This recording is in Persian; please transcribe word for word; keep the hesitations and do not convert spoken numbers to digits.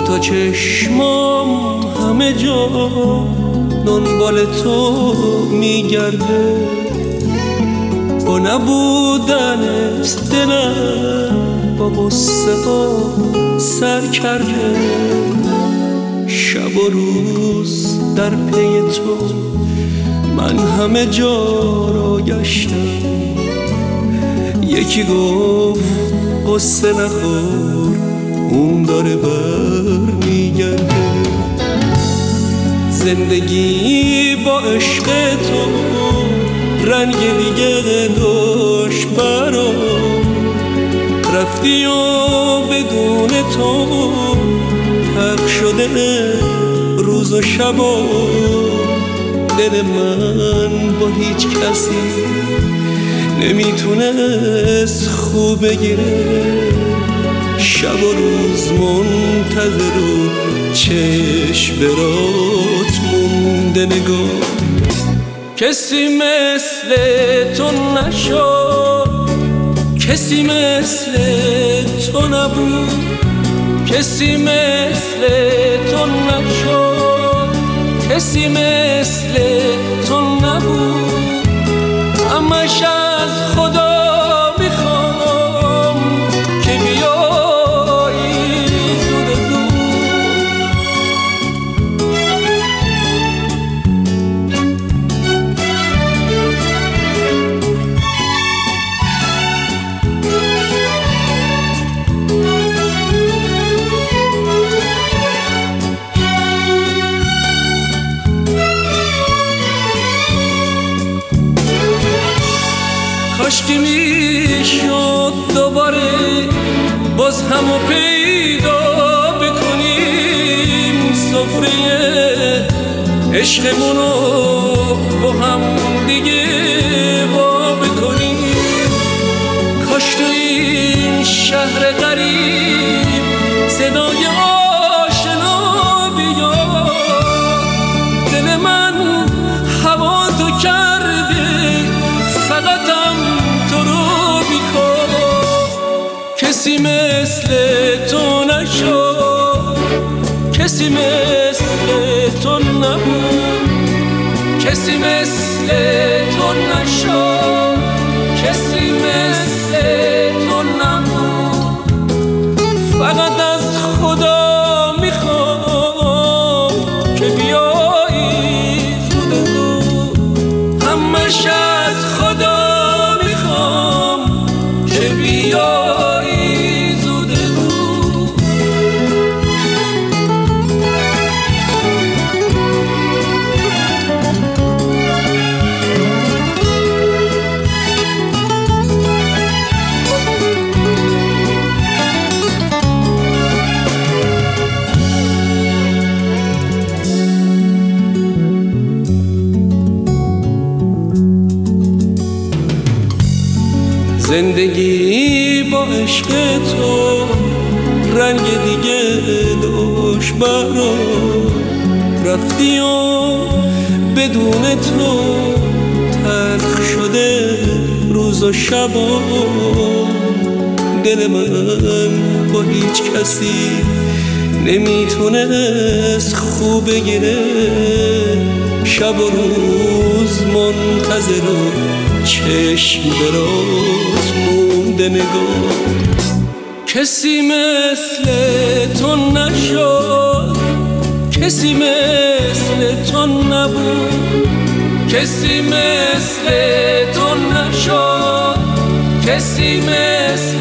تا چشمام همه جا دنبال تو میگرده، با نبودنت دلم با غصه ها سر کرده. شب و روز در پی تو من همه جا را گشتم. یکی گفت غصه نخور اون داره بر میگرده. زندگی با عشق تو رنگ دیگه داشت برام، رفتی و بدون تو تلخ شده روز و شبا. دل من با هیچ کسی نمیتونست خوب بگیره. شب و روز منتظر و چشم برات مونده نگاه. کسی مثل تو نشد، کسی مثل تو نبود، کسی مثل تو نشد، کسی مثل تو نبود. همش از خدا میخوام که بیایی زود زود. کاشکی میشد دوباره باز همو پیدا بکنیم، سفره عشقمونو با هم دیگه با بکنیم. کاش تو این شهر غریب صدای آشنا بیاد. دل من هوا تو کرده فقطم تو رو میخواد. کسی مثل تو نشد، کسی مثل تو نبود، کسی مثل تو نشد، کسی مثل تو نبود. فقط از خدا میخوام که بیایی زود زود. همش از خدا میخوام که بیایی زود زود. زندگی با عشق تو رنگ دیگه داشت برام، رفتی و بدون تو تلخ شده روز و شبا. دل من با هیچ کسی نمیتونست خوب بگیره. شب و روز منتظر و چشم برات مونده نگاه. کسی مثل تو نشد، کسی مثل تو نبود، کسی مثل تو نشد، کسی مثل